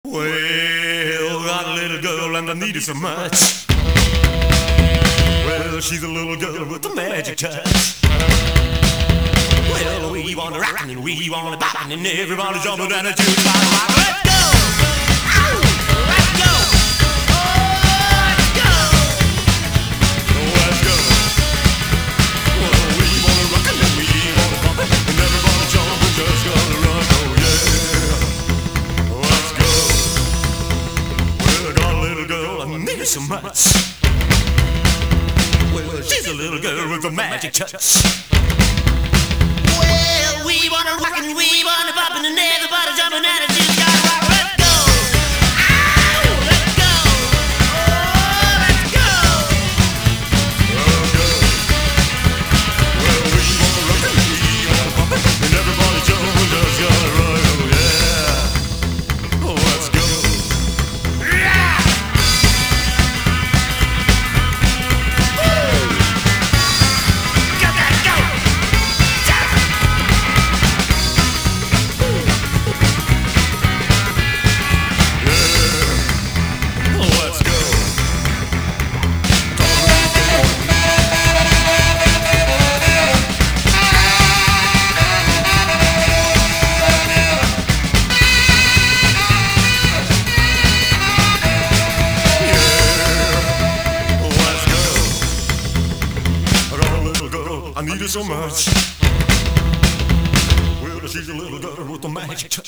Well, got a little girl and I need her so much. Well, she's a little girl with a magic touch. Well, we wanna rock and we wanna bop and everybody jumping and a jukebox. Let's go! Ow! Let's go! Oh, let's go! Let's go! Well, we wanna rock and we wanna bop and everybody jumping, just gonna rock, oh yeah. Let's go! Well, I got a little girl, I need her so much. Well, she's a little girl with a magic touch. Well, we wanna rock and we wanna bop and everybody jumping at it. She's gotta rock. Let's go! Ow! Let's go! Oh, let's go! Let's go! Well, we wanna rock and we wanna bop and everybody jumping, just gotta rock. Oh yeah! Oh, let's go! Yeah! I need her so much. Well, she's a little girl with a magic touch.